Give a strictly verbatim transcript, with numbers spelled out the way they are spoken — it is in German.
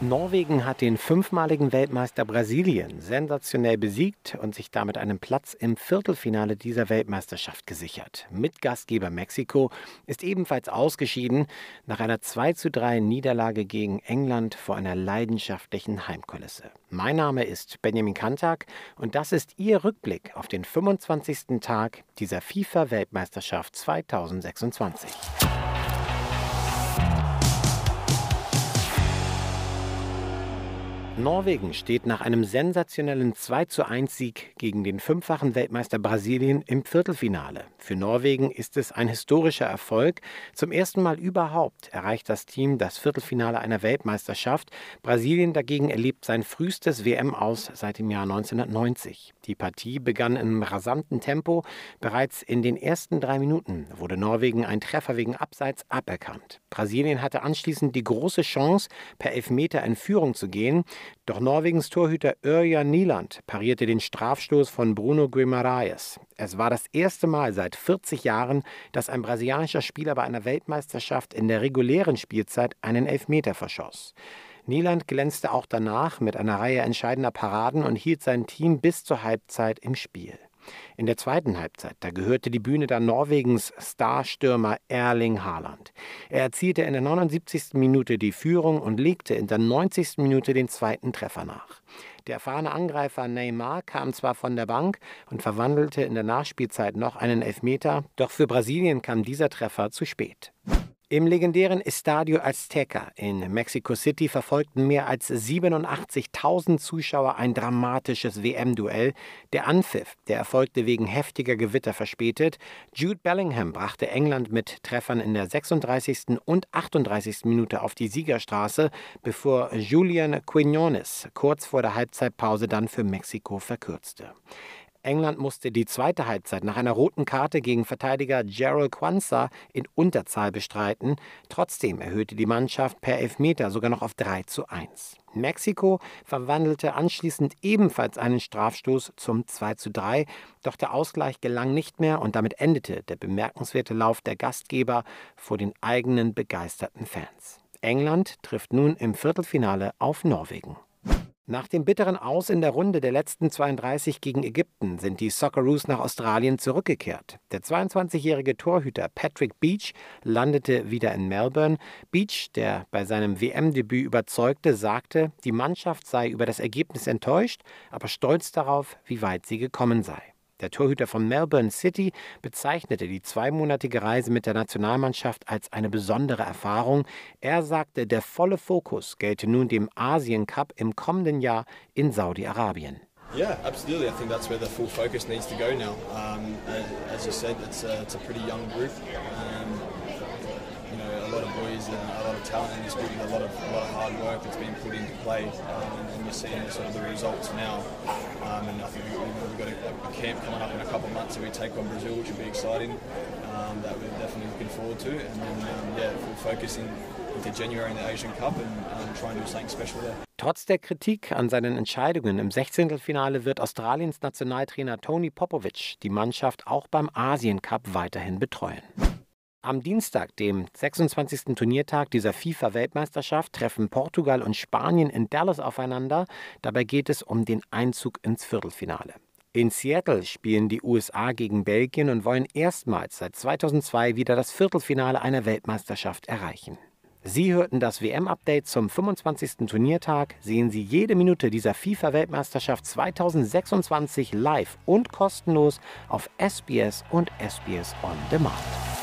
Norwegen hat den fünfmaligen Weltmeister Brasilien sensationell besiegt und sich damit einen Platz im Viertelfinale dieser Weltmeisterschaft gesichert. Mitgastgeber Mexiko ist ebenfalls ausgeschieden nach einer zwei zu drei Niederlage gegen England vor einer leidenschaftlichen Heimkulisse. Mein Name ist Benjamin Kantak und das ist Ihr Rückblick auf den fünfundzwanzigsten Tag dieser FIFA-Weltmeisterschaft zweitausendsechsundzwanzig. Norwegen steht nach einem sensationellen zwei zu eins Sieg gegen den fünffachen Weltmeister Brasilien im Viertelfinale. Für Norwegen ist es ein historischer Erfolg. Zum ersten Mal überhaupt erreicht das Team das Viertelfinale einer Weltmeisterschaft. Brasilien dagegen erlebt sein frühestes W M-Aus seit dem Jahr neunzehnhundertneunzig. Die Partie begann im rasanten Tempo. Bereits in den ersten drei Minuten wurde Norwegen ein Treffer wegen Abseits aberkannt. Brasilien hatte anschließend die große Chance, per Elfmeter in Führung zu gehen. Doch Norwegens Torhüter Ørjan Nyland parierte den Strafstoß von Bruno Guimaraes. Es war das erste Mal seit vierzig Jahren, dass ein brasilianischer Spieler bei einer Weltmeisterschaft in der regulären Spielzeit einen Elfmeter verschoss. Nyland glänzte auch danach mit einer Reihe entscheidender Paraden und hielt sein Team bis zur Halbzeit im Spiel. In der zweiten Halbzeit, da gehörte die Bühne dann Norwegens Starstürmer Erling Haaland. Er erzielte in der neunundsiebzigsten Minute die Führung und legte in der neunzigsten Minute den zweiten Treffer nach. Der erfahrene Angreifer Neymar kam zwar von der Bank und verwandelte in der Nachspielzeit noch einen Elfmeter, doch für Brasilien kam dieser Treffer zu spät. Im legendären Estadio Azteca in Mexico City verfolgten mehr als siebenundachtzigtausend Zuschauer ein dramatisches W M-Duell. Der Anpfiff, der erfolgte wegen heftiger Gewitter verspätet. Jude Bellingham brachte England mit Treffern in der sechsunddreißigsten und achtunddreißigsten Minute auf die Siegerstraße, bevor Julian Quiñones kurz vor der Halbzeitpause dann für Mexiko verkürzte. England musste die zweite Halbzeit nach einer roten Karte gegen Verteidiger Jarell Quansah in Unterzahl bestreiten. Trotzdem erhöhte die Mannschaft per Elfmeter sogar noch auf drei zu eins. Mexiko verwandelte anschließend ebenfalls einen Strafstoß zum zwei zu drei, doch der Ausgleich gelang nicht mehr und damit endete der bemerkenswerte Lauf der Gastgeber vor den eigenen begeisterten Fans. England trifft nun im Viertelfinale auf Norwegen. Nach dem bitteren Aus in der Runde der letzten zweiunddreißig gegen Ägypten sind die Socceroos nach Australien zurückgekehrt. Der zweiundzwanzigjährige Torhüter Patrick Beach landete wieder in Melbourne. Beach, der bei seinem W M-Debüt überzeugte, sagte, die Mannschaft sei über das Ergebnis enttäuscht, aber stolz darauf, wie weit sie gekommen sei. Der Torhüter von Melbourne City bezeichnete die zweimonatige Reise mit der Nationalmannschaft als eine besondere Erfahrung. Er sagte, der volle Fokus gelte nun dem Asien Cup im kommenden Jahr in Saudi-Arabien. Yeah, absolutely. I think that's where the full focus needs to go now. Um, as you said, it's a, it's a pretty young group. Um, you know, a lot of boys and a lot of talent in this group, a lot of a lot of hard work that's been put into play, um, and you're seeing sort of the results now. Um, and I think we, we've got a, a camp coming up in a couple of months that we take on Brazil, which will be exciting. Um, that we're definitely looking forward to, and then um, yeah, full focus in, into January in the Asian Cup and um, try and do something special there. Trotz der Kritik an seinen Entscheidungen im Sechzehntelfinale wird Australiens Nationaltrainer Tony Popovic die Mannschaft auch beim Asien Cup weiterhin betreuen. Am Dienstag, dem sechsundzwanzigsten Turniertag dieser FIFA-Weltmeisterschaft, treffen Portugal und Spanien in Dallas aufeinander. Dabei geht es um den Einzug ins Viertelfinale. In Seattle spielen die U S A gegen Belgien und wollen erstmals seit zweitausendzwei wieder das Viertelfinale einer Weltmeisterschaft erreichen. Sie hörten das W M-Update zum fünfundzwanzigsten Turniertag. Sehen Sie jede Minute dieser FIFA-Weltmeisterschaft zweitausendsechsundzwanzig live und kostenlos auf S B S und S B S On Demand.